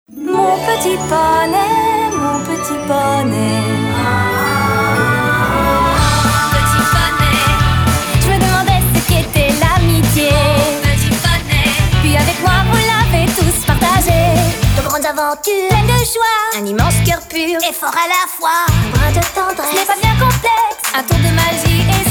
Mon petit poney, mon petit poney. Petit poney. Je me demandais ce qu'était l'amitié. Petit poney. Puis avec moi vous l'avez tous partagé. De grandes aventures, pleines de joie, un immense cœur pur et fort à la fois. Un brin de tendresse, ce n'est pas bien complexe. Un tour de magie et